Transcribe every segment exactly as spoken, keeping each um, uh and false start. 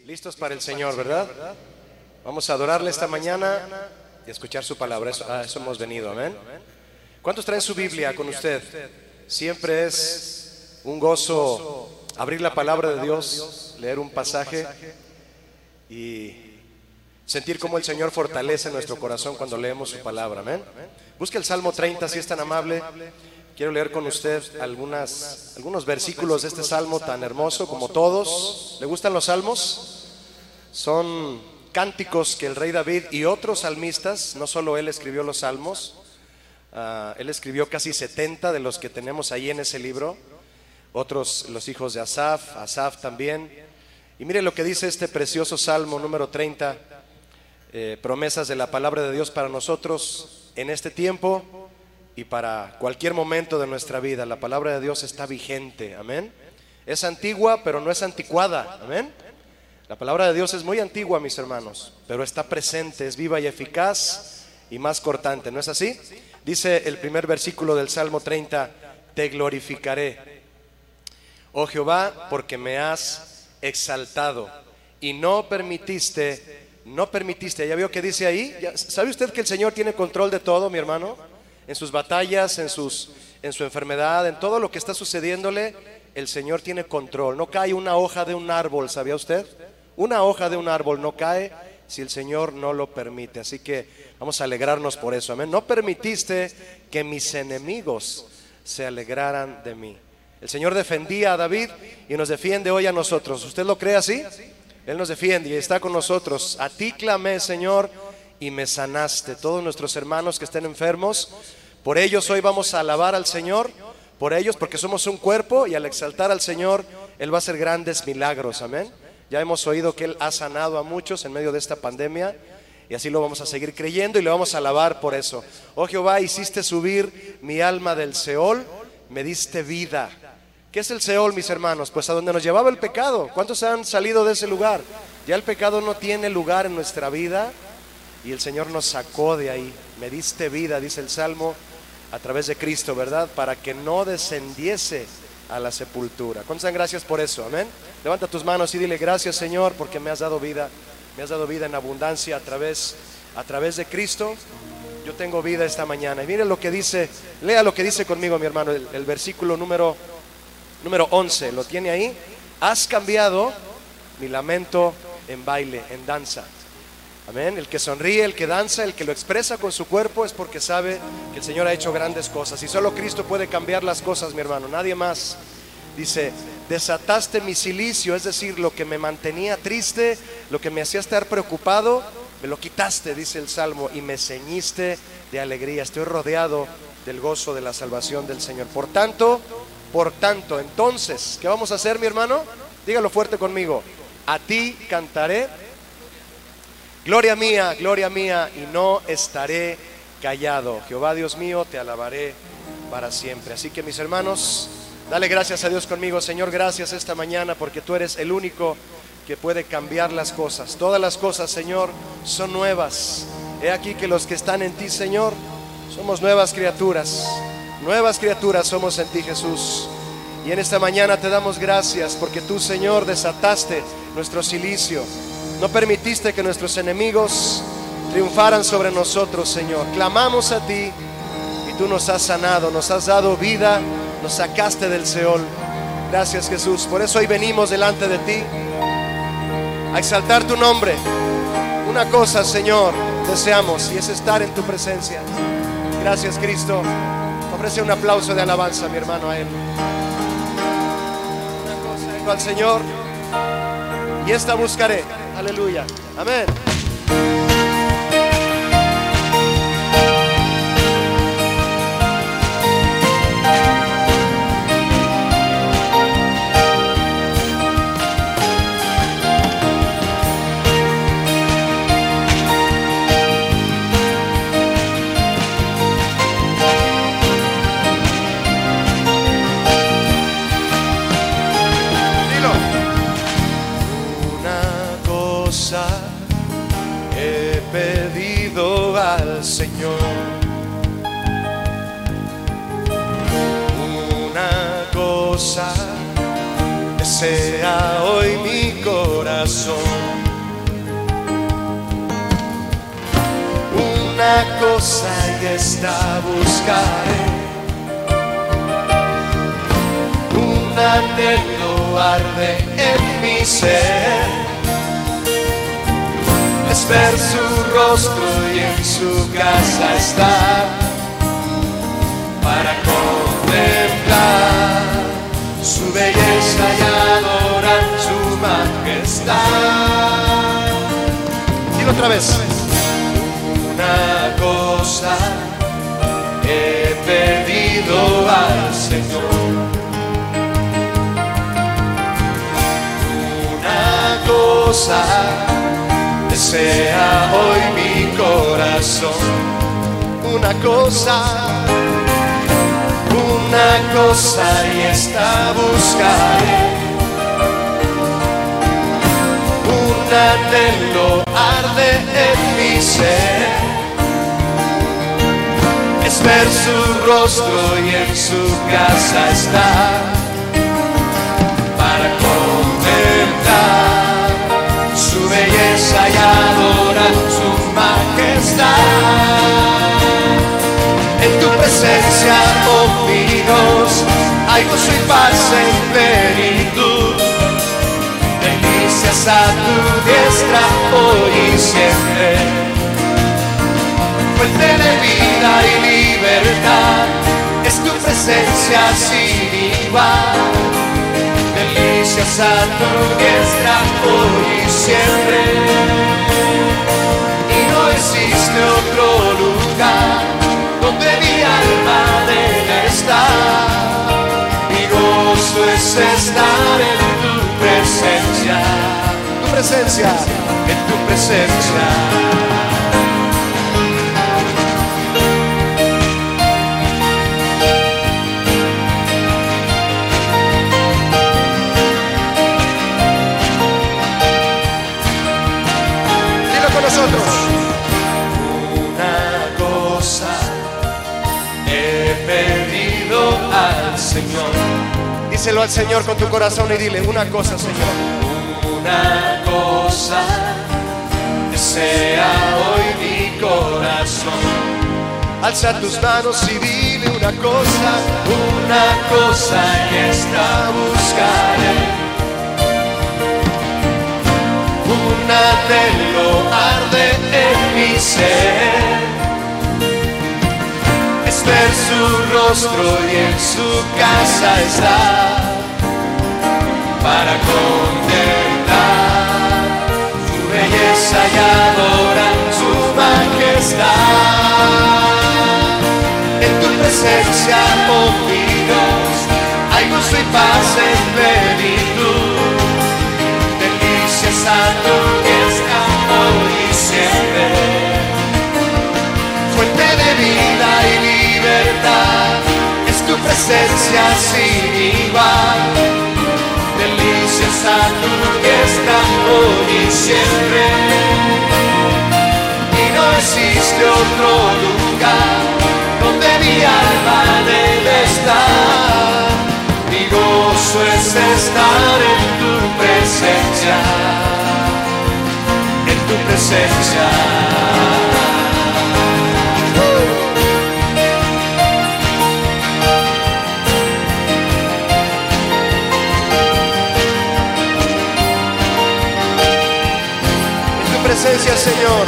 Listos para el Señor, ¿verdad? Vamos a adorarle esta mañana y escuchar su palabra. Eso, a eso hemos venido, amén. ¿Cuántos traen su Biblia con usted? Siempre es un gozo abrir la palabra de Dios, leer un pasaje y sentir cómo el Señor fortalece nuestro corazón cuando leemos su palabra, amén. Busque el Salmo treinta, si es tan amable. Quiero leer con usted algunas, algunos versículos de este salmo tan hermoso como todos. ¿Le gustan los salmos? Son cánticos que el rey David y otros salmistas, no solo él escribió los salmos, uh, él escribió casi setenta de los que tenemos ahí en ese libro. Otros, los hijos de Asaf, Asaf también. Y mire lo que dice este precioso salmo número treinta, eh, promesas de la palabra de Dios para nosotros en este tiempo y para cualquier momento de nuestra vida. La palabra de Dios está vigente, amén. Es antigua, pero no es anticuada, amén. La palabra de Dios es muy antigua, mis hermanos, pero está presente, es viva y eficaz y más cortante, ¿no es así? Dice el primer versículo del Salmo treinta: te glorificaré, oh Jehová, porque me has exaltado y no permitiste, no permitiste, ¿ya vio que dice ahí? ¿Sabe usted que el Señor tiene control de todo, mi hermano? En sus batallas, en, sus, en su enfermedad, en todo lo que está sucediéndole, el Señor tiene control. No cae una hoja de un árbol, ¿sabía usted? Una hoja de un árbol no cae si el Señor no lo permite. Así que vamos a alegrarnos por eso, amén. No permitiste que mis enemigos se alegraran de mí. El Señor defendía a David y nos defiende hoy a nosotros. ¿Usted lo cree así? Él nos defiende y está con nosotros. A ti clamé, Señor, y me sanaste. Todos nuestros hermanos que estén enfermos, por ellos hoy vamos a alabar al Señor, por ellos, porque somos un cuerpo, y al exaltar al Señor, Él va a hacer grandes milagros, amén. Ya hemos oído que Él ha sanado a muchos en medio de esta pandemia, y así lo vamos a seguir creyendo y le vamos a alabar por eso. Oh Jehová, hiciste subir mi alma del Seol, me diste vida. ¿Qué es el Seol, mis hermanos? Pues a donde nos llevaba el pecado. ¿Cuántos han salido de ese lugar? Ya el pecado no tiene lugar en nuestra vida y el Señor nos sacó de ahí. Me diste vida, dice el Salmo, a través de Cristo, ¿verdad? Para que no descendiese a la sepultura. ¿Cuántos dan gracias por eso? Amén. Levanta tus manos y dile: gracias, Señor, porque me has dado vida. Me has dado vida en abundancia a través, a través de Cristo. Yo tengo vida esta mañana. Y mire lo que dice, lea lo que dice conmigo, mi hermano, el, el versículo número, número once. ¿Lo tiene ahí? Has cambiado mi lamento en baile, en danza. Amén. El que sonríe, el que danza, el que lo expresa con su cuerpo es porque sabe que el Señor ha hecho grandes cosas. Y solo Cristo puede cambiar las cosas, mi hermano, nadie más. Dice: desataste mi cilicio, es decir, lo que me mantenía triste, lo que me hacía estar preocupado, me lo quitaste, dice el Salmo, y me ceñiste de alegría. Estoy rodeado del gozo de la salvación del Señor. Por tanto, por tanto, entonces, ¿qué vamos a hacer, mi hermano? Dígalo fuerte conmigo: a ti cantaré. Gloria mía, gloria mía, y no estaré callado. Jehová Dios mío, te alabaré para siempre. Así que, mis hermanos, dale gracias a Dios conmigo. Señor, gracias esta mañana porque tú eres el único que puede cambiar las cosas. Todas las cosas, Señor, son nuevas. He aquí que los que están en ti, Señor, somos nuevas criaturas. Nuevas criaturas somos en ti, Jesús. Y en esta mañana te damos gracias porque tú, Señor, desataste nuestro cilicio. No permitiste que nuestros enemigos triunfaran sobre nosotros, Señor. Clamamos a ti y tú nos has sanado, nos has dado vida, nos sacaste del Seol. Gracias, Jesús. Por eso hoy venimos delante de ti a exaltar tu nombre. Una cosa, Señor, deseamos, y es estar en tu presencia. Gracias, Cristo. Ofrece un aplauso de alabanza, mi hermano, a Él. Una cosa, vengo al Señor y esta buscaré. Aleluya. Amén. He pedido al Señor, una cosa desea hoy mi corazón. Una cosa y esta buscaré, un anhelo arde en mi ser, es ver su rostro y en su casa estar, para contemplar su belleza y adorar su majestad. Dilo otra vez. Una cosa he pedido al Señor, una cosa desea hoy mi corazón, una cosa, una cosa y esta buscaré, un anhelo arde en mi ser, es ver su rostro y en su casa estar, para contemplar su belleza y adorar su majestad. En tu presencia, oh mi Dios, hay gozo y paz en plenitud, delicias a tu diestra hoy y siempre. Fuente de vida y libertad, es tu presencia sin igual. Delicias a tu diestra hoy y siempre. Y no existe otro lugar donde mi alma debe estar. Mi gozo es estar en tu presencia, tu presencia, en tu presencia. Nosotros. Una cosa he pedido al Señor. Díselo al Señor con tu corazón y dile: una cosa, Señor. Una cosa desea hoy mi corazón. Alza tus manos y dile una cosa, una cosa y esta buscaré. Un anhelo arde en mi ser, es ver su rostro y en su casa estar, para contemplar su belleza y adorar su majestad. En tu presencia, oh mi Dios, hay gozo y paz en plenitud. A tu diestra hoy y siempre. Fuente de vida y libertad, es tu presencia sin igual. Delicias a tu diestra hoy y siempre. Y no existe otro lugar donde mi alma debe estar. Mi gozo es estar en tu presencia, tu presencia. En tu presencia, Señor.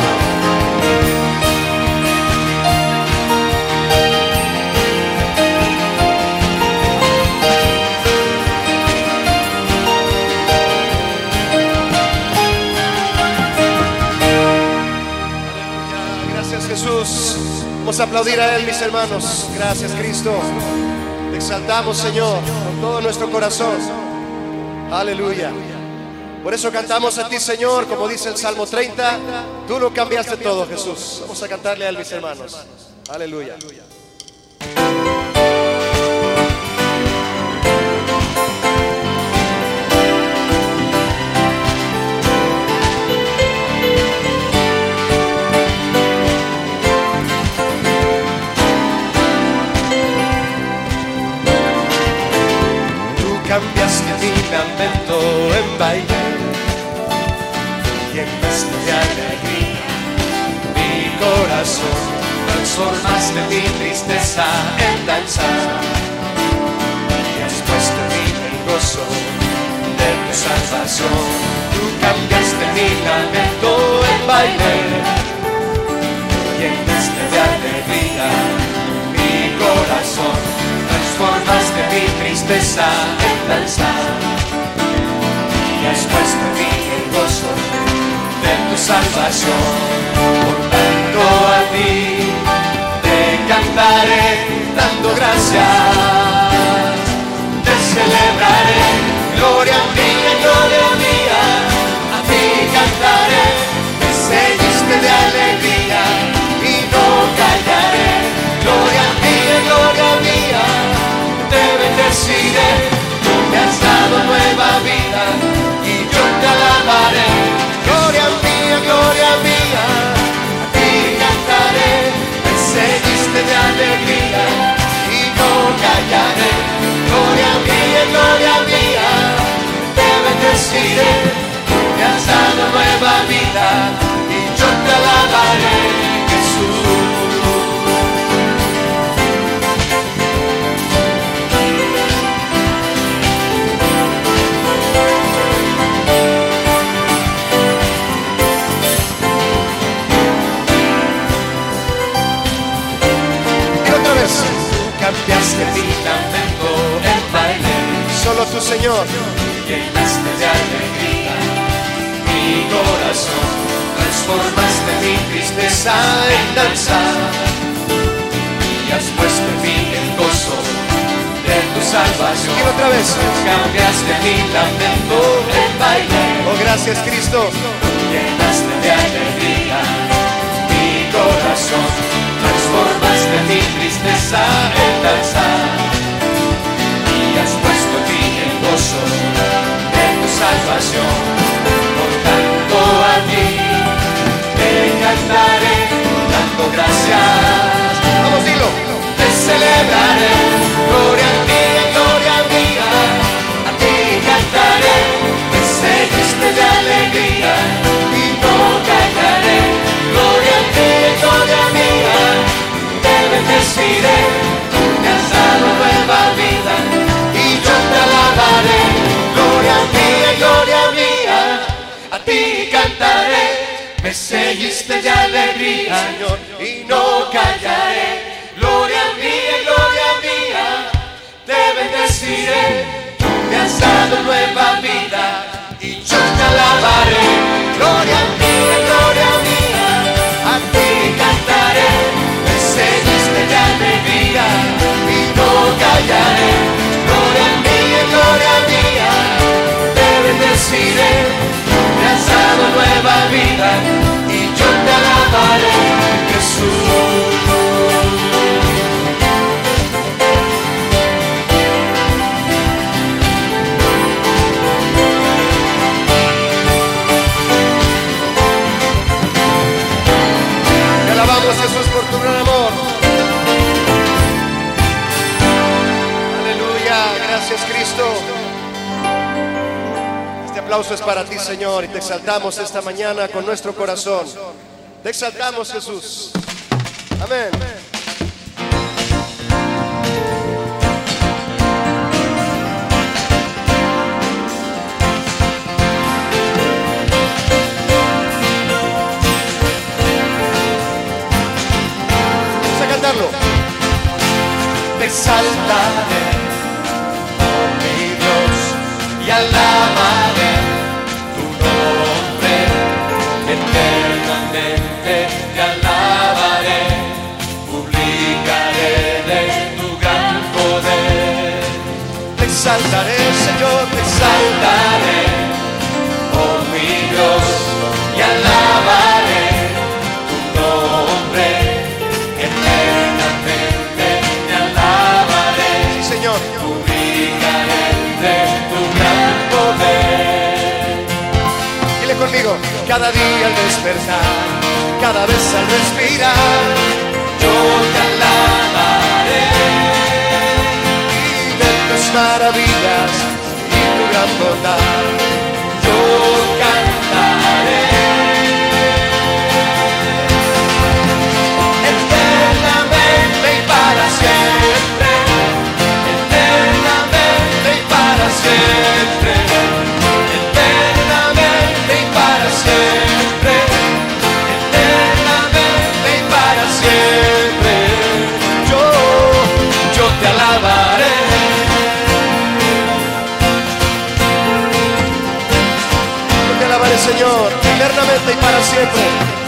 Jesús, vamos a aplaudir a Él, mis hermanos. Gracias, Cristo. Te exaltamos, Señor, con todo nuestro corazón. Aleluya. Por eso cantamos a ti, Señor, como dice el Salmo treinta. Tú lo cambiaste todo, Jesús. Vamos a cantarle a Él, mis hermanos. Aleluya. Cambiaste mi lamento en baile, llenaste de alegría mi corazón, transformaste mi tristeza en danza y has puesto en mí el gozo de tu salvación. Tú cambiaste mi lamento en baile, llenaste de alegría mi corazón, transformaste mi tristeza en danza y has puesto en mí el gozo de tu salvación. Por tanto a ti te cantaré dando gracias, te celebraré, gloria mía, gloria mía, a ti cantaré, me seguiste de alegría y no callaré, gloria mía, gloria mía, te bendeciré, tú me has dado nueva vida y yo te alabaré, gloria mía, gloria mía, a ti cantaré, me seguiste de alegría y no callaré, gloria mía, gloria mía, te bendeciré, tú me has dado nueva vida y yo te alabaré, Jesús. Cambiaste mi lamento en baile, Solo tú, Señor. llenaste de alegría mi corazón, transformaste mi tristeza en danza y has puesto en mí el gozo de tu salvación. Y otra vez. Cambiaste mi lamento en baile, Oh, gracias, Cristo. llenaste de alegría mi corazón, transformaste mi tristeza en danza y has puesto en mí el gozo de tu salvación. Por tanto a ti te cantaré dando gracias. Vamos, dilo. Te celebraré, gloria mía, gloria mía, a ti cantaré, me seguiste de alegría y no callaré, gloria mía, gloria mía, te bendeciré, tú me has dado nueva vida y yo te alabaré, gloria mía, gloria mía, a ti cantaré, me seguiste de alegría, Señor, y no callaré, gloria mía, gloria mía, te bendeciré, tú me has dado nueva vida y yo te alabaré, gloria mía, gloria mía, a ti cantaré, me seguiste de alegría y no callaré, gloria mía, gloria mía, te bendeciré, tú me has dado nueva vida y yo te alabaré, Jesús. Te alabamos, Jesús, por tu gran amor. Aleluya. Gracias, Cristo. Este aplauso es para ti, Señor, y te exaltamos esta mañana con nuestro corazón. Te exaltamos, Jesús. Amén. Vamos a cantarlo. Te exaltaré, oh mi Dios, y alabaré tu nombre, eternamente te alabaré, publicaré de tu gran poder. Te exaltaré, Señor, te exaltaré, oh mi Dios, y alabaré tu nombre, eternamente te alabaré. Sí, Señor. Publicaré de tu gran poder. Dile conmigo. Cada día al despertar, cada vez al respirar, yo te alabaré. Y de tus maravillas y tu gran bondad, yo cantaré. Señor, eternamente y para siempre.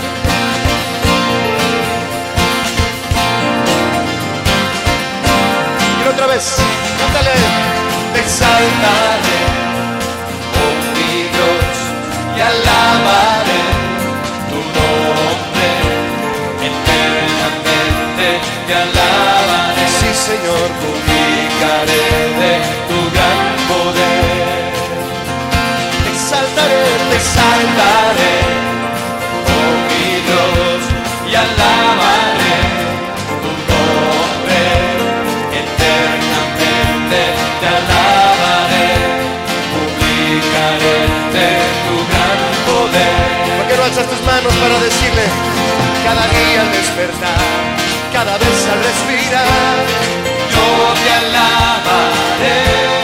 Y otra vez, cántale. Te exaltaré, oh mi Dios, y alabaré tu nombre. Eternamente te alabaré. Sí, Señor, publicaré de tu gran poder. te exaltaré, Te exaltaré, oh mi Dios, y alabaré tu nombre. Eternamente te alabaré, publicaré de tu gran poder. ¿por qué no alzas tus manos para decirle? Cada día al despertar, cada vez al respirar, Yo te alabaré,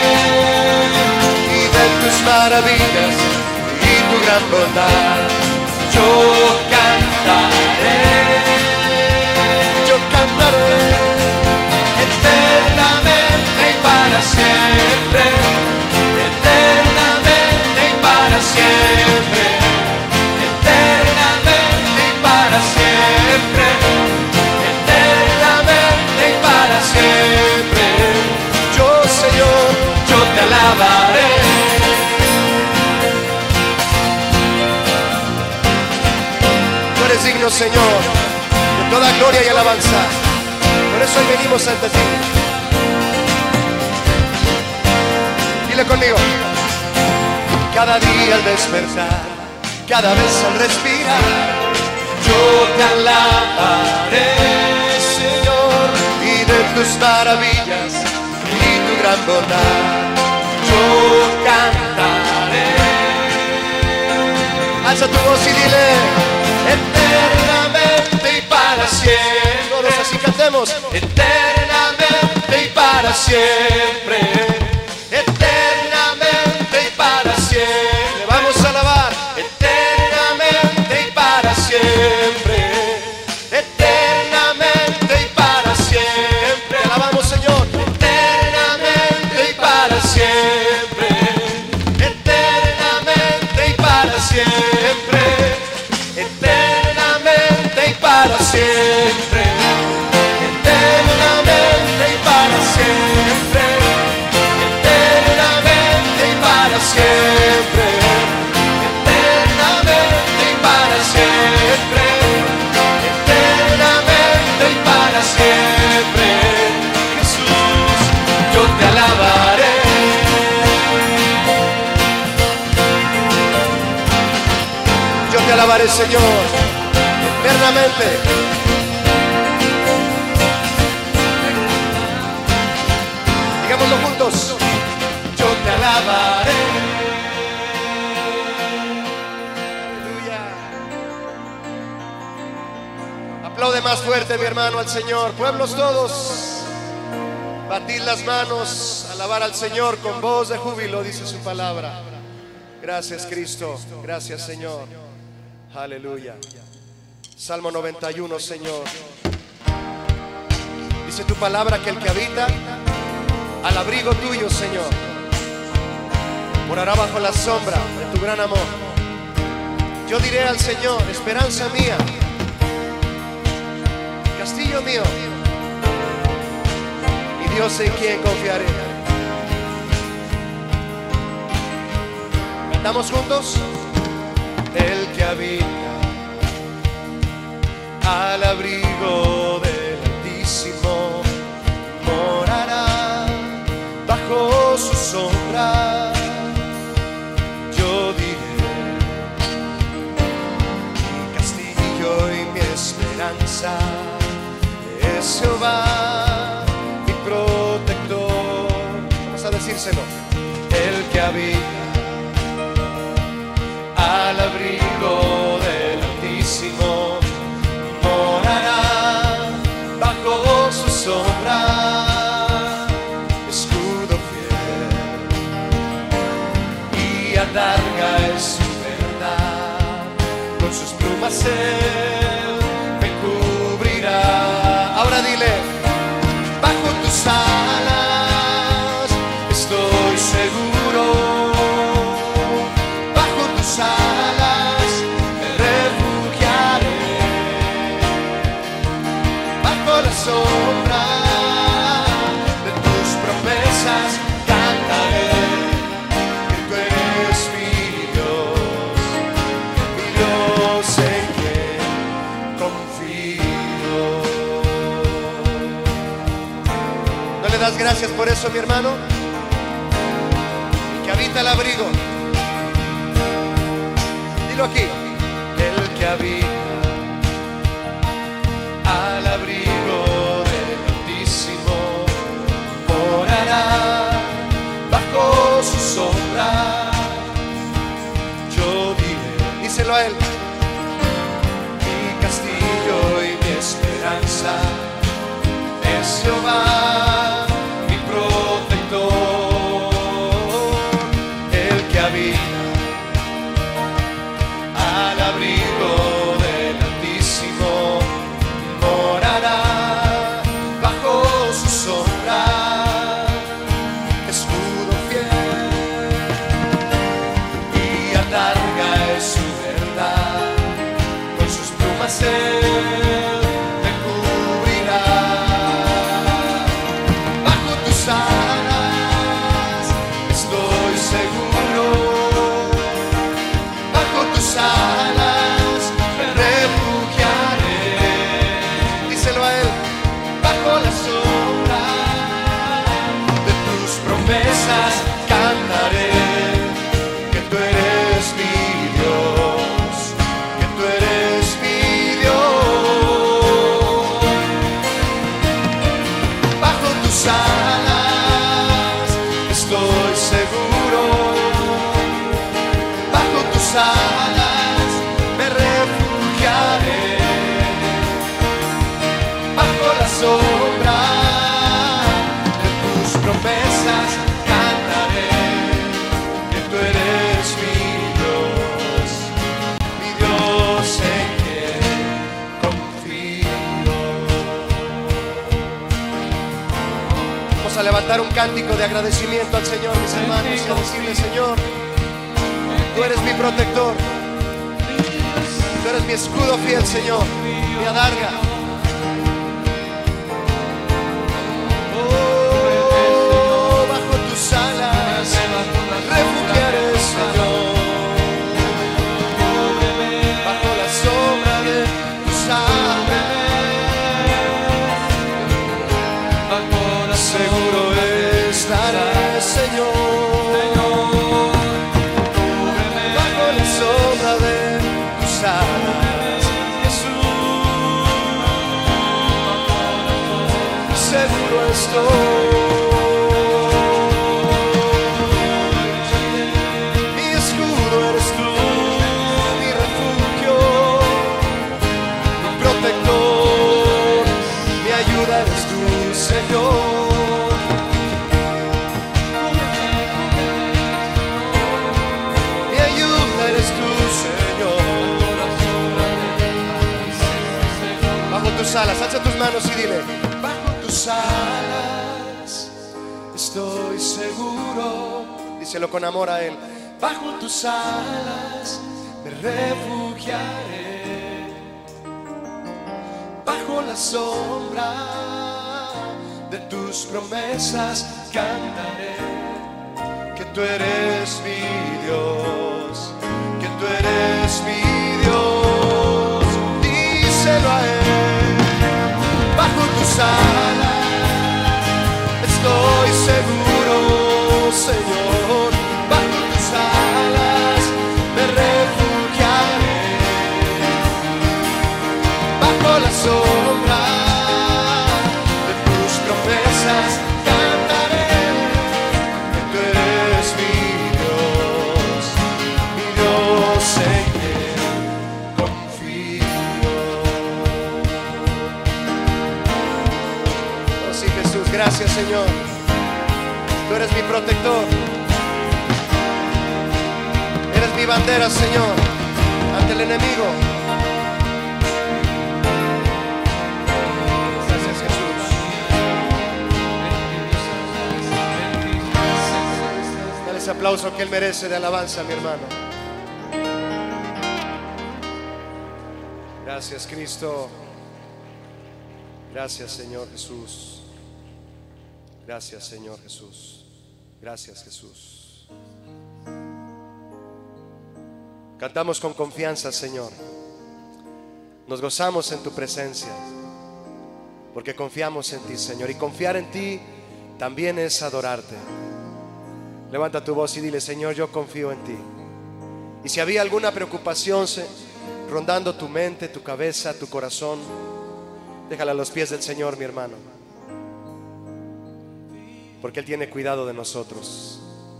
y de tus maravillas y tu gran bondad, yo cantaré, yo cantaré. eternamente y para siempre, eternamente y para siempre, eternamente y para siempre, eternamente y para siempre. Yo, Señor, Yo te alabaré. tú eres digno, Señor, de toda gloria y alabanza. Por eso hoy venimos ante ti. Dile conmigo. Cada día al despertar, cada vez al respirar, Yo te alabaré, Señor, y de tus maravillas y tu gran bondad, yo cantaré, alza tu voz y dile, eternamente y para siempre, todos así cantemos, eternamente y para siempre, eternamente y para siempre, le vamos a alabar, eternamente y para siempre, eternamente y para siempre, te alabamos, Señor, eternamente y para siempre, eternamente y para siempre, eternamente y para siempre, eternamente y para siempre, eternamente y para siempre, eternamente y para siempre, eternamente y para siempre. Jesús, yo te alabaré. yo te alabaré, Señor, eternamente. Digámoslo juntos, Yo te alabaré. aleluya. Aplaude más fuerte, mi hermano, al Señor. Pueblos todos, batid las manos, alabar al Señor con voz de júbilo, dice su palabra. Gracias, Cristo. Gracias, Señor. Aleluya. Salmo noventa y uno, Señor. Dice tu palabra que el que habita al abrigo tuyo, Señor, morará bajo la sombra de tu gran amor. Yo diré al Señor, esperanza mía, castillo mío, y Dios en quien confiaré. ¿Cantamos juntos? El que habita al abrigo del Altísimo morará bajo su sombra. Yo diré, mi castillo y mi esperanza es Jehová, mi protector. Vamos a decírselo. El que habita al abrigo del Altísimo morará bajo su sombra, escudo fiel y adarga es su verdad, con sus plumas él me cubrirá. Ahora dile, bajo tus alas estoy seguro, bajo tus alas das gracias por eso, mi hermano? El que habita el abrigo. Dilo aquí. El que habita al abrigo del Altísimo morará bajo su sombra. Yo diré, díselo a él, mi castillo y mi esperanza es Jehová, mi protector. El que habita al abrigo del Altísimo morará bajo su sombra. Escudo fiel y alarga es su verdad, con sus plumas él me cubrirá. Bajo tus alas estoy seguro, bajo tus alas me refugiaré. Díselo a él, bajo la sombra de tus promesas cantaré, que tú eres mi Dios, que tú eres mi Dios. Bajo tus alas estoy seguro, bajo tus alas me refugiaré, bajo la sombra de tus promesas cantaré, que tú eres mi Dios, mi Dios en quien confío. Vamos a levantar un cántico de agradecimiento al Señor, mis hermanos, y a decirle: Señor, tú eres mi protector, tú eres mi escudo fiel, Señor, mi adarga. Oh, bajo tus alas refugiaré, Señor, bajo la sombra de tus alas, seguro estaré, Señor, bajo la sombra de tus alas, Jesús, seguro estoy. Mi escudo eres tú, mi refugio, mi protector, mi ayuda eres tú, Señor. Mi ayuda eres tú, Señor. Bajo tus alas, alza tus manos y dile: bajo tus alas estoy seguro. Díselo con amor a él. Bajo tus alas me refugiaré, bajo la sombra de tus promesas cantaré, que tú eres mi Dios, que tú eres mi Dios. Díselo a él. Bajo tus alas estoy seguro, Señor, bajo tus alas me refugiaré, bajo la sombra de tus promesas cantaré, que tú eres mi Dios, mi Dios en quien confío. Oh sí, Jesús, gracias, Señor. Tú eres mi protector, eres mi bandera, Señor, ante el enemigo. Gracias, Jesús. Dale ese aplauso que Él merece de alabanza, mi hermano. Gracias, Cristo. Gracias, Señor Jesús. Gracias, Señor Jesús. Gracias, Jesús. Cantamos con confianza, Señor. Nos gozamos en tu presencia, porque confiamos en ti, Señor. Y confiar en ti también es adorarte. Levanta tu voz y dile: Señor, yo confío en ti. Y si había alguna preocupación rondando tu mente, tu cabeza, tu corazón, déjala a los pies del Señor, mi hermano, porque Él tiene cuidado de nosotros.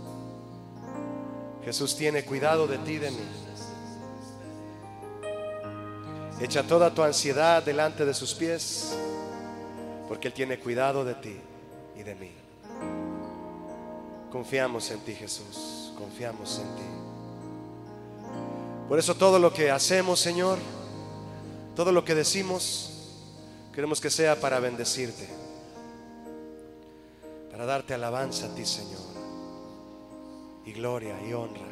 Jesús tiene cuidado de ti y de mí. Echa toda tu ansiedad delante de sus pies, porque Él tiene cuidado de ti y de mí. Confiamos en ti, Jesús, confiamos en ti. Por eso todo lo que hacemos, Señor, todo lo que decimos, queremos que sea para bendecirte, para darte alabanza a ti, Señor, y gloria y honra.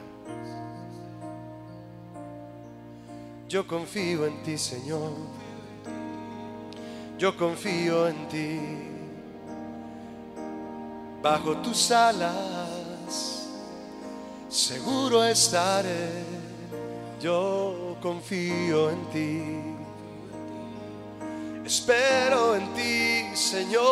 Yo confío en ti, Señor, yo confío en ti. Bajo tus alas seguro estaré. Yo confío en ti, espero en ti, Señor.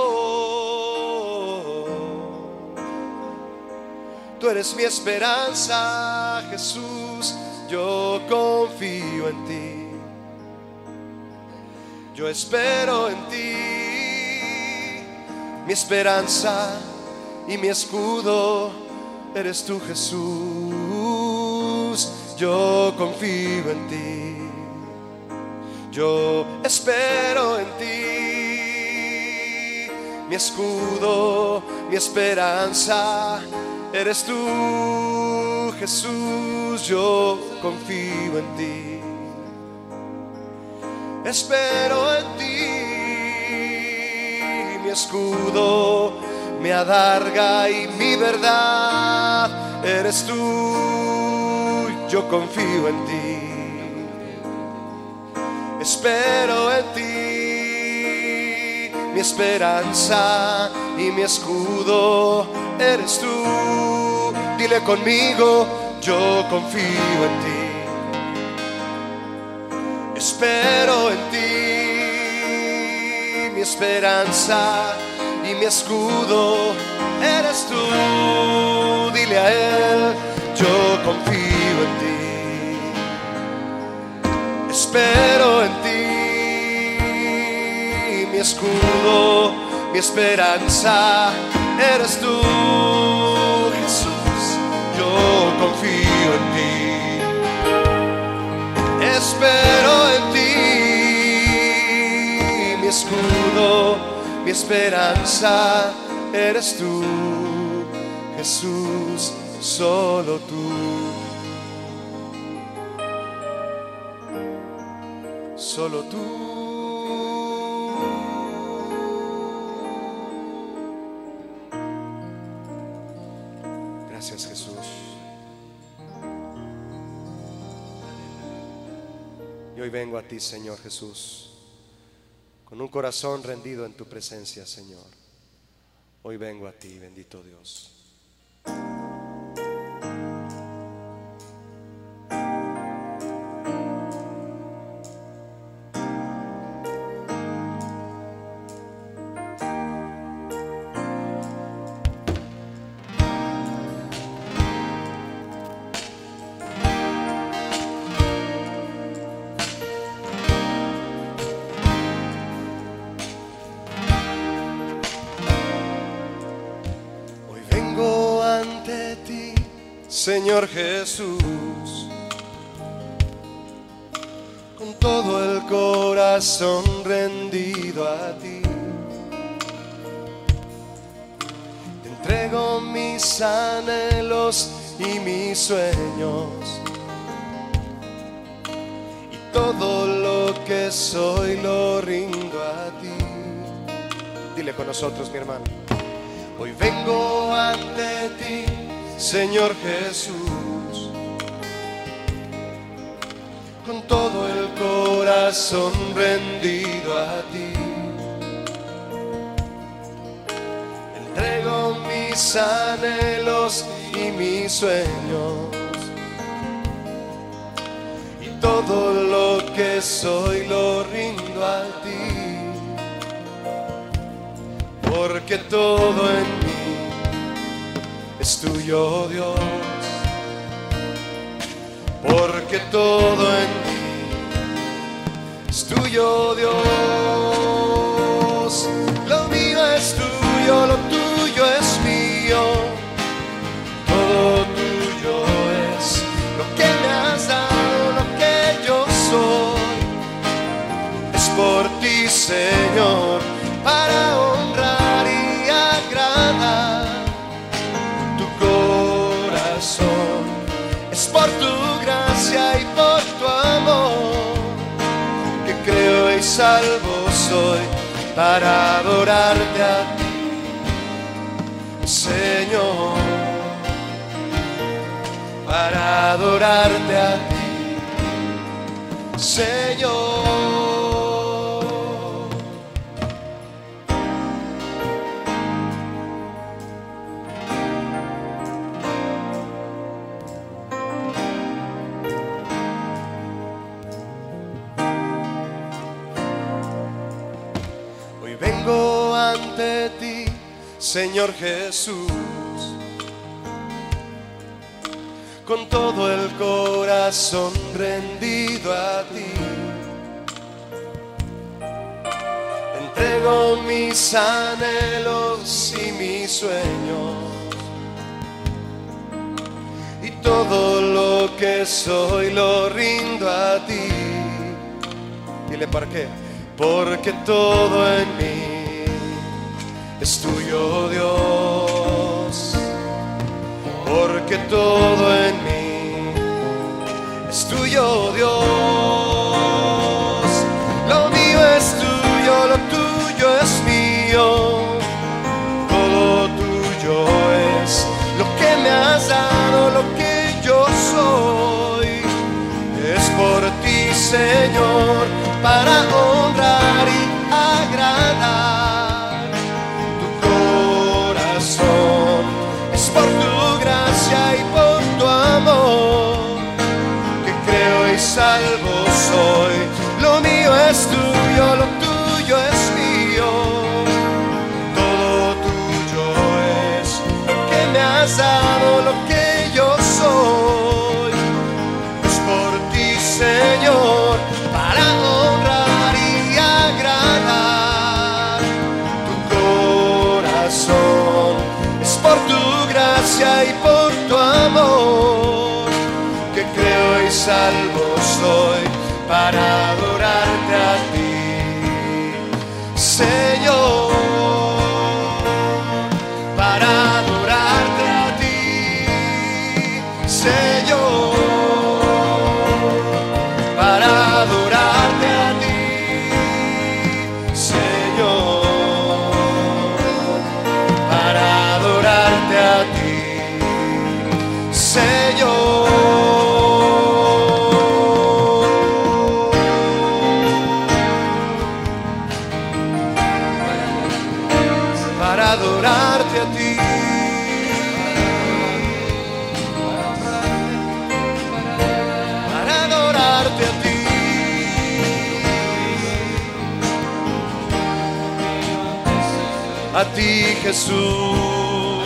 Tú eres mi esperanza, Jesús. Yo confío en ti, yo espero en ti. Mi esperanza y mi escudo eres tú, Jesús. Yo confío en ti, yo espero en ti. Mi escudo, mi esperanza eres tú, Jesús. Yo confío en ti, espero en ti. Mi escudo, mi adarga y mi verdad eres tú. Yo confío en ti, espero en ti. Mi esperanza y mi escudo eres tú. Dile conmigo: yo confío en ti, espero en ti. Mi esperanza y mi escudo eres tú. Dile a Él: yo confío en ti, espero en ti. Mi escudo, mi esperanza eres tú, Jesús. Yo confío en ti, espero en ti. Mi escudo, mi esperanza eres tú, Jesús. Solo tú, solo tú. Gracias, Jesús. Y hoy vengo a ti, Señor Jesús, con un corazón rendido en tu presencia, Señor. Hoy vengo a ti, bendito Dios. Señor Jesús, con todo el corazón rendido a ti, te entrego mis anhelos y mis sueños, y todo lo que soy lo rindo a ti. Dile con nosotros, mi hermano: hoy vengo ante ti, Señor Jesús, con todo el corazón rendido a ti. Entrego mis anhelos y mis sueños, y todo lo que soy lo rindo a ti, porque todo en mí es tuyo, Dios, porque todo en mí es tuyo, Dios. Lo mío es tuyo, lo tuyo es mío, todo tuyo es lo que me has dado, lo que yo soy. Es por ti, Señor, para honrar y agradar tu corazón. Es por tu gracia y por tu amor que creo y salvo soy, para adorarte a ti, Señor, para adorarte a ti, Señor. Vengo ante ti, Señor Jesús, con todo el corazón rendido a ti. Entrego mis anhelos y mis sueños y todo lo que soy lo rindo a ti. Dile para qué. Porque todo en mí es tuyo, Dios. Porque todo en mí es tuyo, Dios. Lo mío es tuyo, lo tuyo es mío, todo tuyo es lo que me has dado, lo que yo soy. Es por ti, Señor, para honrar y agradar tu corazón. Es por tu gracia y por tu amor que creo y salvo soy. Lo mío es tuyo, lo tuyo es mío, todo tuyo es lo que me has dado, lo que yo soy. Es por ti, Señor, para honrar y agradar tu corazón. Es por tu gracia y por tu amor que creo y salvo soy, para adorarte a ti, Señor, para adorarte a ti, Señor, para adorarte a ti, Señor, para adorarte a ti, Señor, para adorarte a ti. A ti, Jesús.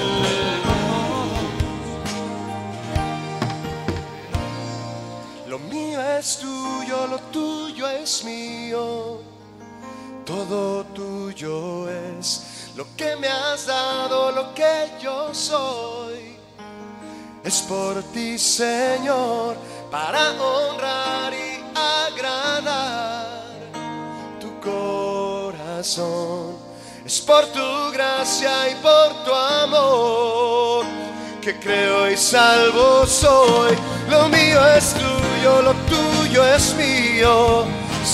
Lo mío es tuyo, lo tuyo es mío, todo tuyo es lo que me has dado, lo que yo soy. Es por ti, Señor, para honrar y agradar tu corazón. Es por tu gracia y por tu amor que creo y salvo soy. Lo mío es tuyo, lo tuyo es mío,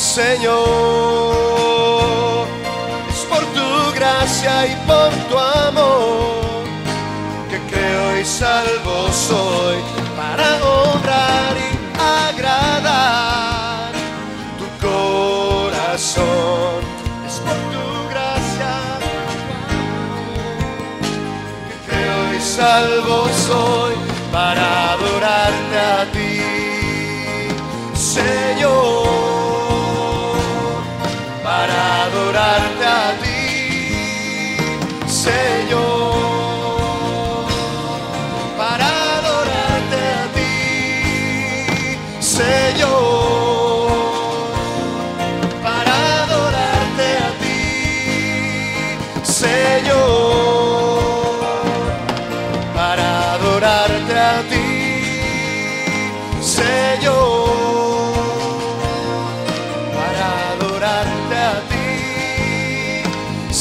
Señor. Es por tu gracia y por tu amor que creo y salvo soy, para honrar y agradar tu corazón. Es por tu salvo soy, para adorarte a ti, Señor, para adorarte a ti, Señor,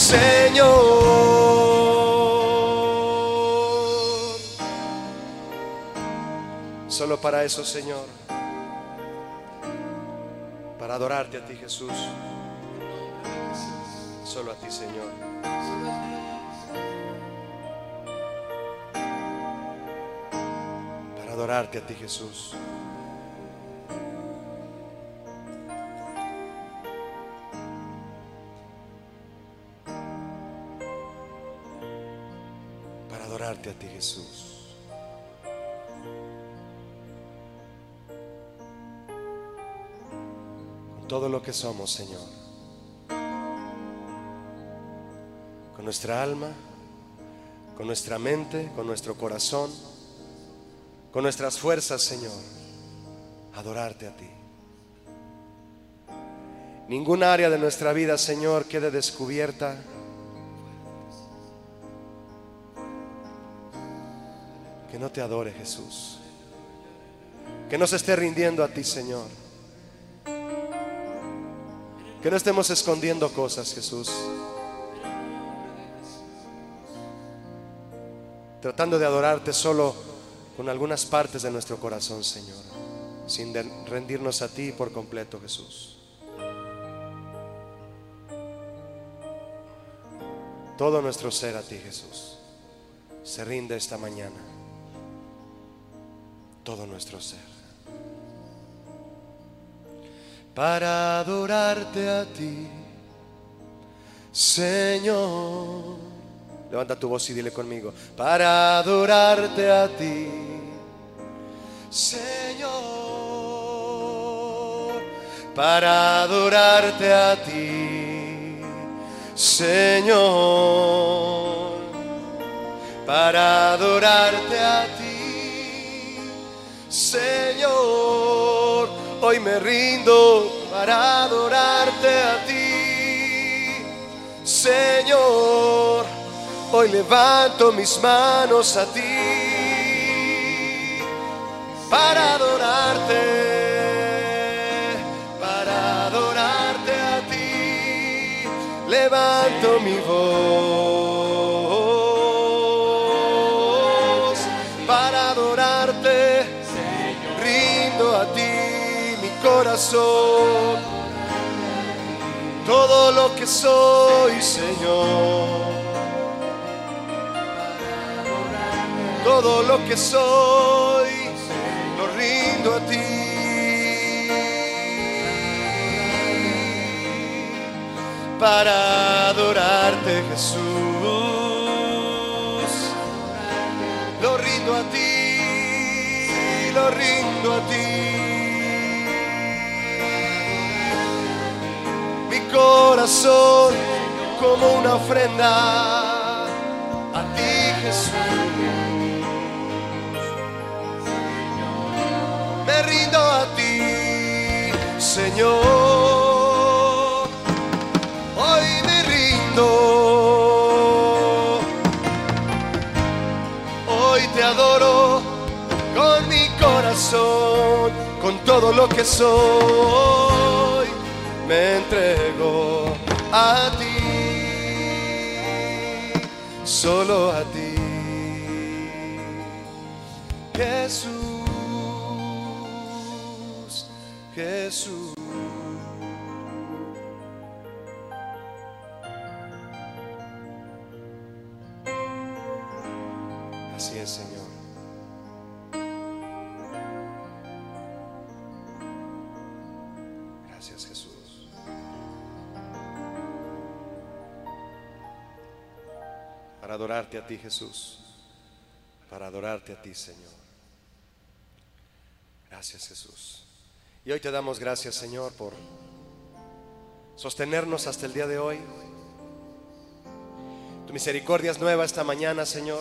Señor. Solo para eso, Señor, para adorarte a ti, Jesús. Solo a ti, Señor. Para adorarte a ti, Jesús. Para adorarte a ti, Jesús. Con todo lo que somos, Señor. Con nuestra alma, con nuestra mente, con nuestro corazón, con nuestras fuerzas, Señor, adorarte a ti. Ningún área de nuestra vida, Señor, quede descubierta. Que no te adore, Jesús. Que no se esté rindiendo a ti, Señor. Que no estemos escondiendo cosas, Jesús. Tratando de adorarte solo con algunas partes de nuestro corazón, Señor, sin rendirnos a ti por completo, Jesús. Todo nuestro ser a ti, Jesús, se rinde esta mañana. Todo nuestro ser. Para adorarte a ti, Señor. Levanta tu voz y dile conmigo. Para adorarte a ti, Señor. Para adorarte a ti, Señor. Para adorarte a ti, Señor. Hoy me rindo para adorarte a ti, Señor. Hoy levanto mis manos a ti para adorarte, para adorarte a ti. Levanto mi voz para adorarte, rindo a ti mi corazón, todo lo que soy, Señor. Todo lo que soy, lo rindo a ti. Para adorarte, Jesús, lo rindo a ti, lo rindo a ti. Mi corazón como una ofrenda a ti, Jesús. Me rindo a ti, Señor. Hoy me rindo. Hoy te adoro con mi corazón, con todo lo que soy. Me entrego a ti, solo a ti, Jesús. Jesús. Así es, Señor. Gracias, Jesús. Para adorarte a ti, Jesús. Para adorarte a ti, Señor. Gracias, Jesús. Y hoy te damos gracias, Señor, por sostenernos hasta el día de hoy. Tu misericordia es nueva esta mañana, Señor.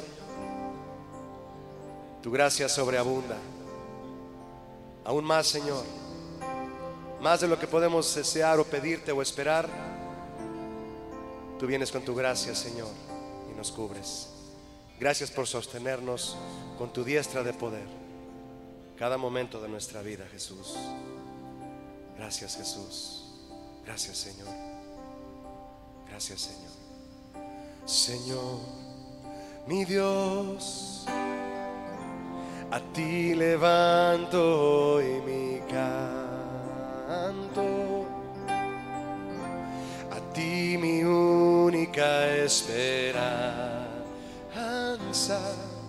Tu gracia sobreabunda. Aún más, Señor. Más de lo que podemos desear o pedirte o esperar. Tú vienes con tu gracia, Señor, y nos cubres. Gracias por sostenernos con tu diestra de poder cada momento de nuestra vida, Jesús. Gracias, Jesús. Gracias, Señor. Gracias, Señor. Señor, mi Dios, a ti levanto hoy mi canto, a ti mi única esperanza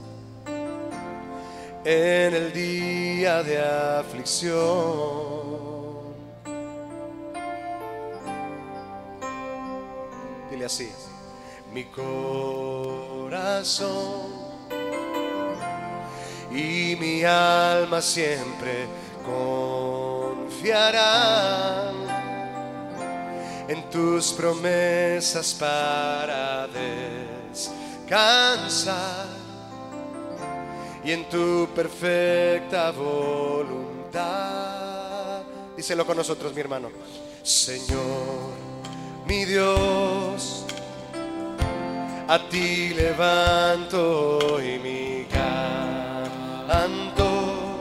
en el día de aflicción. Dile así: mi corazón y mi alma siempre confiarán en tus promesas para descansar y en tu perfecta voluntad. Díselo con nosotros, mi hermano. Señor, mi Dios, a ti levanto hoy mi canto,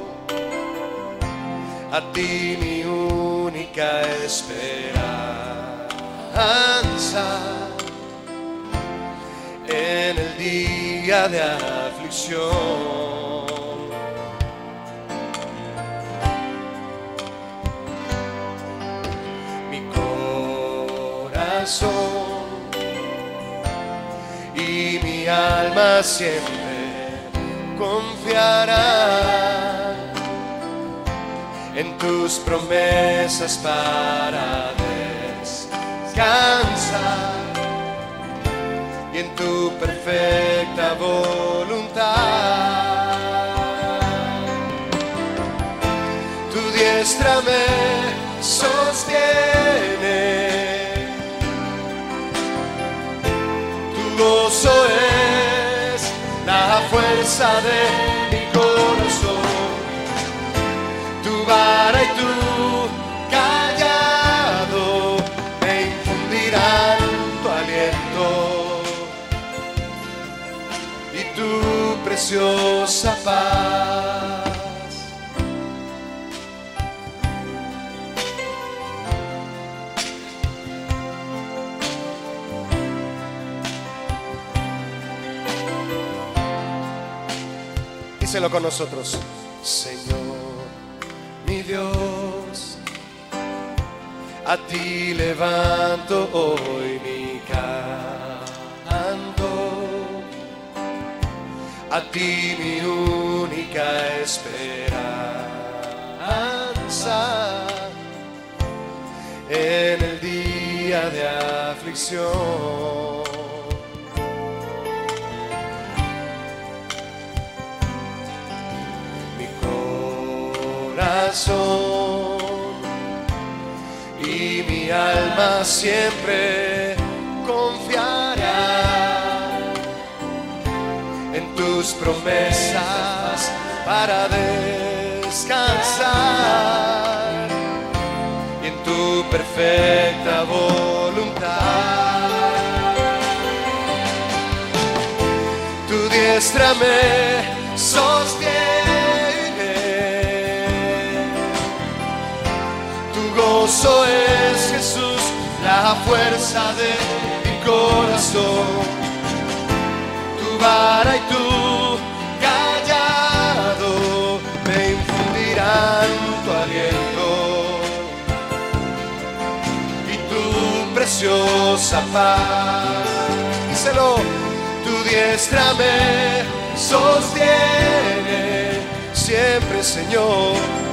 a ti mi única esperanza en el día de aflicción. Mi corazón y mi alma siempre confiará en tus promesas para descansar y en tu perfecta voluntad. Tu diestra me sostiene, tu gozo es la fuerza de mi corazón, tu vara y tu callado me infundirán tu aliento y tu preciosa paz. Díselo con nosotros. Señor, mi Dios, a ti levanto hoy mi canto, a ti mi única esperanza en el día de aflicción. Y mi alma siempre confiará en tus promesas para descansar y en tu perfecta voluntad. Tu diestra me sostiene, gozo es Jesús, la fuerza de mi corazón, tu vara y tu callado me infundirán tu aliento y tu preciosa paz. Díselo, tu diestra me sostiene siempre, Señor.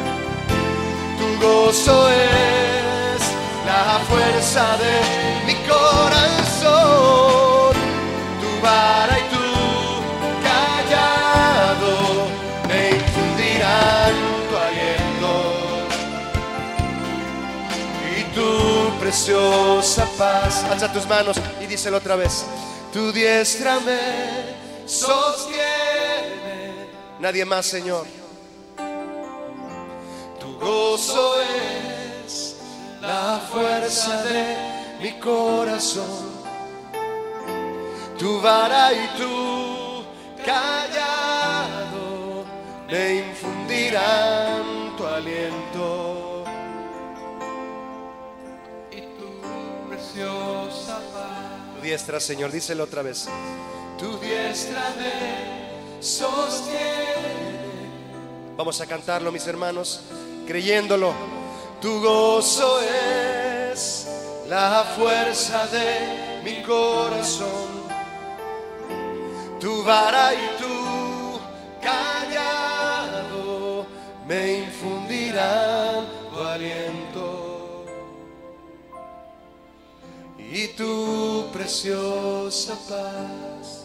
Gozo es la fuerza de mi corazón, tu vara y tu callado me infundirán tu aliento y tu preciosa paz. Alza tus manos y díselo otra vez. Tu diestra me sostiene. Nadie más, Señor. Gozo es la fuerza de mi corazón, tu vara y tu callado me infundirán tu aliento y tu preciosa paz. diestra, Señor, díselo otra vez. Tu diestra me sostiene. Vamos a cantarlo, mis hermanos, creyéndolo. Tu gozo es la fuerza de mi corazón. Tu vara y tu callado me infundirán tu aliento. Y tu preciosa paz.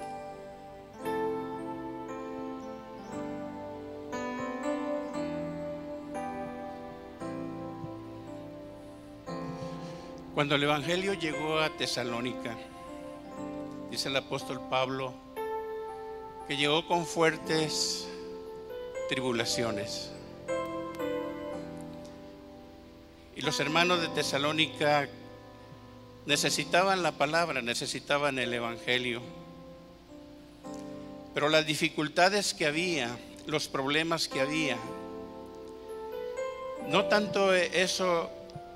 Cuando el Evangelio llegó a Tesalónica, dice el apóstol Pablo que llegó con fuertes tribulaciones. Y los hermanos de Tesalónica necesitaban la palabra, necesitaban el Evangelio. Pero las dificultades que había, los problemas que había, no tanto eso,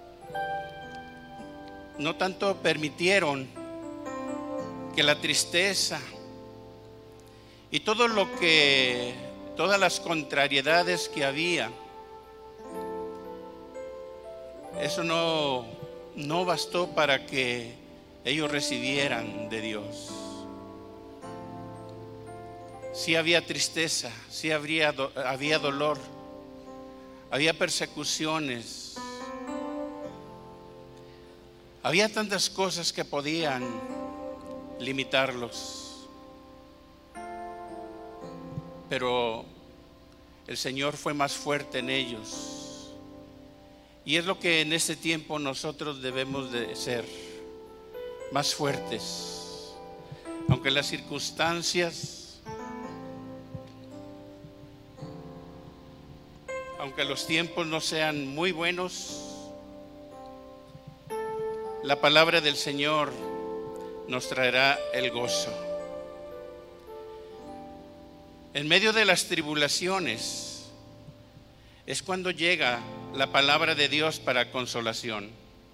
no tanto permitieron que la tristeza y todo lo que, todas las contrariedades que había, eso no, no bastó para que ellos recibieran de Dios. Sí había tristeza, sí había, había dolor, había persecuciones, había tantas cosas que podían limitarlos. Pero el Señor fue más fuerte en ellos. Y es lo que en este tiempo nosotros debemos de ser, más fuertes. Aunque las circunstancias, aunque los tiempos no sean muy buenos, la palabra del Señor nos traerá el gozo. En medio de las tribulaciones es cuando llega la palabra de Dios para consolación.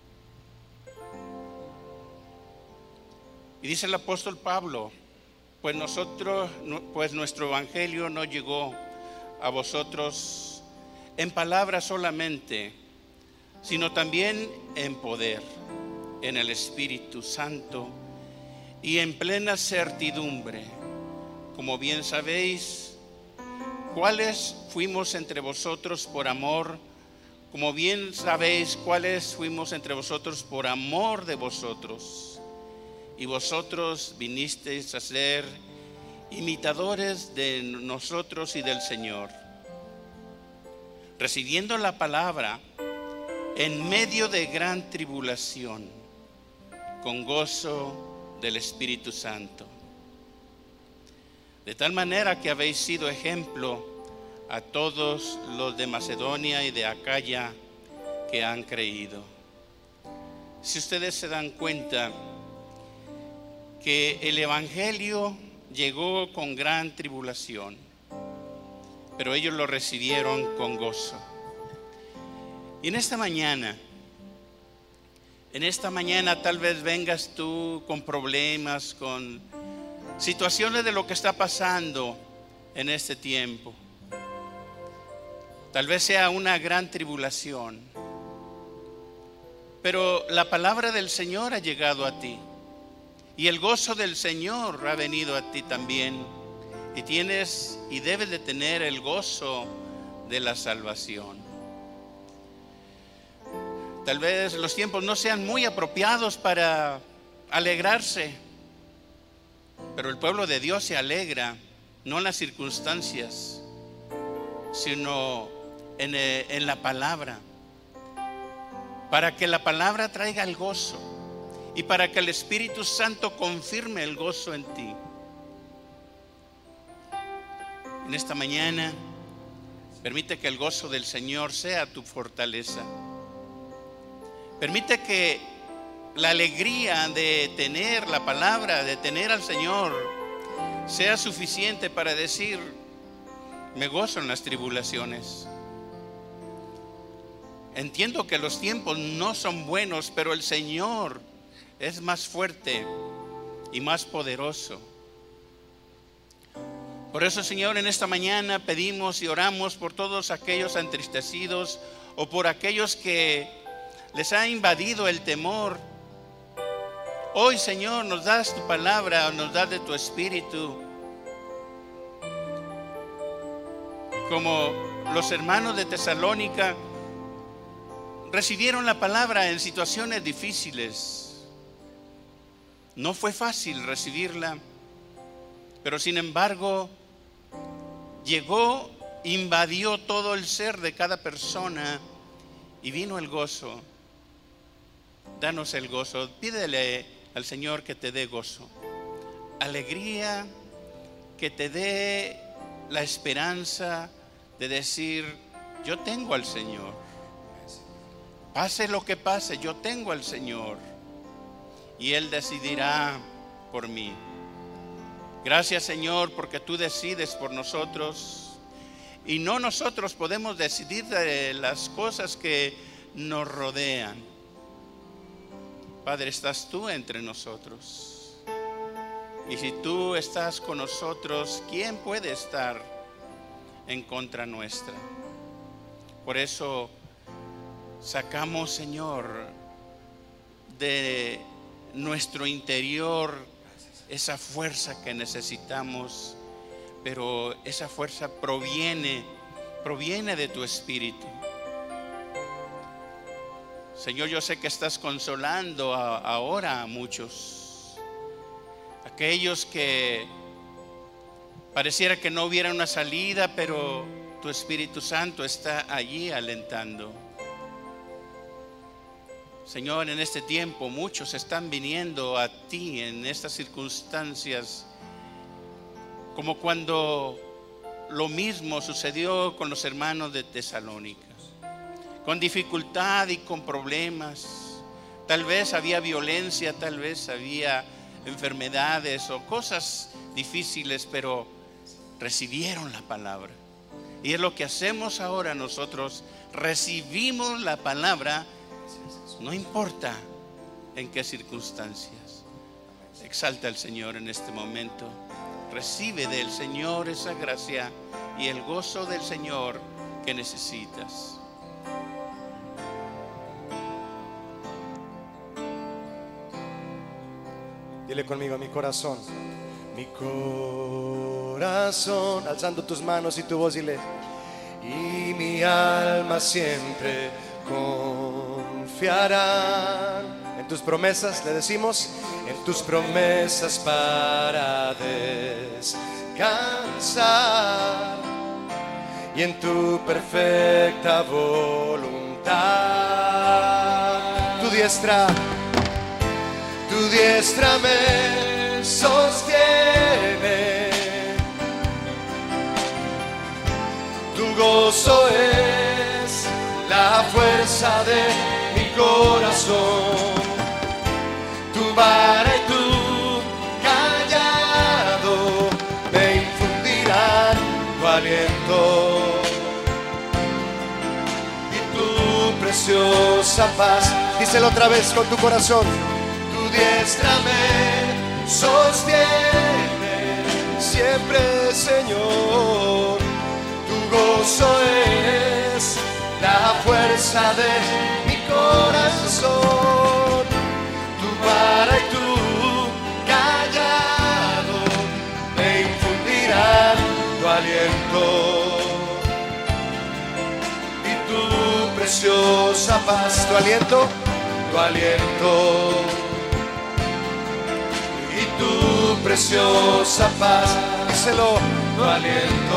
Y dice el apóstol Pablo, pues nosotros, pues nuestro evangelio no llegó a vosotros en palabras solamente, sino también en poder, en el Espíritu Santo y en plena certidumbre. Como bien sabéis, cuáles fuimos entre vosotros por amor, como bien sabéis cuáles fuimos entre vosotros por amor de vosotros. Y vosotros vinisteis a ser imitadores de nosotros y del Señor, recibiendo la palabra en medio de gran tribulación, con gozo del Espíritu Santo. De tal manera que habéis sido ejemplo a todos los de Macedonia y de Acaya que han creído. Si ustedes se dan cuenta que el Evangelio llegó con gran tribulación, pero ellos lo recibieron con gozo. Y en esta mañana, en esta mañana tal vez vengas tú con problemas, con situaciones de lo que está pasando en este tiempo. Tal vez sea una gran tribulación, pero la palabra del Señor ha llegado a ti y el gozo del Señor ha venido a ti también, y tienes y debes de tener el gozo de la salvación. Tal vez los tiempos no sean muy apropiados para alegrarse, pero el pueblo de Dios se alegra, no en las circunstancias, sino en, en la palabra. Para que la palabra traiga el gozo y para que el Espíritu Santo confirme el gozo en ti. En esta mañana, permite que el gozo del Señor sea tu fortaleza. Permite que la alegría de tener la palabra, de tener al Señor, sea suficiente para decir: me gozo en las tribulaciones. Entiendo que los tiempos no son buenos, pero el Señor es más fuerte y más poderoso. Por eso, Señor, en esta mañana pedimos y oramos por todos aquellos entristecidos o por aquellos que les ha invadido el temor. Hoy, Señor, nos das tu palabra, nos das de tu espíritu. Como los hermanos de Tesalónica recibieron la palabra en situaciones difíciles. No fue fácil recibirla, pero sin embargo llegó, invadió todo el ser de cada persona y vino el gozo. Danos el gozo. Pídele al Señor que te dé gozo, alegría, que te dé la esperanza de decir: yo tengo al Señor. Pase lo que pase, yo tengo al Señor y Él decidirá por mí. Gracias, Señor, porque tú decides por nosotros y no nosotros podemos decidir de las cosas que nos rodean. Padre, estás tú entre nosotros. Y si tú estás con nosotros, ¿quién puede estar en contra nuestra? Por eso sacamos, Señor, de nuestro interior esa fuerza que necesitamos, pero esa fuerza proviene, proviene de tu espíritu. Señor, yo sé que estás consolando a, ahora a muchos, aquellos que pareciera que no hubiera una salida, pero tu Espíritu Santo está allí alentando. Señor, en este tiempo muchos están viniendo a ti en estas circunstancias, como cuando lo mismo sucedió con los hermanos de Tesalónica, con dificultad y con problemas. Tal vez había violencia, tal vez había enfermedades o cosas difíciles, pero recibieron la palabra. Y es lo que hacemos ahora nosotros, recibimos la palabra. No importa en qué circunstancias. Exalta al Señor en este momento. Recibe del Señor esa gracia y el gozo del Señor que necesitas. Dile conmigo: mi corazón, mi corazón, alzando tus manos y tu voz, dile: y mi alma siempre confiarán en tus promesas. Le decimos: en tus promesas para descansar y en tu perfecta voluntad. Tu diestra, tu diestra me sostiene, tu gozo es la fuerza de mi corazón, tu vara y tu callado me infundirán tu aliento y tu preciosa paz. Díselo otra vez con tu corazón: tu diestra me sostiene siempre, Señor, tu gozo es la fuerza de mi corazón, tu vara y tu callado me infundirán tu aliento y tu preciosa paz. Tu aliento, tu aliento y tu preciosa paz. Díselo: tu aliento,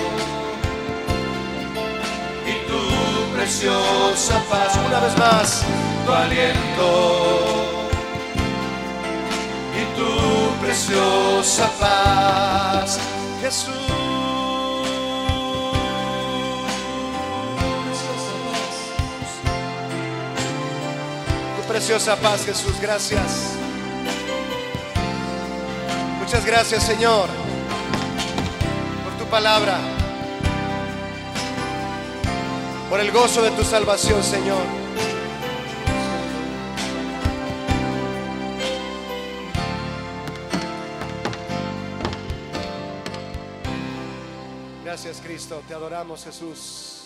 preciosa paz. Una vez más: tu aliento y tu preciosa paz, Jesús. Tu preciosa paz, Jesús. Gracias. Muchas gracias, Señor, por tu palabra, por el gozo de tu salvación, Señor. Gracias, Cristo. Te adoramos, Jesús.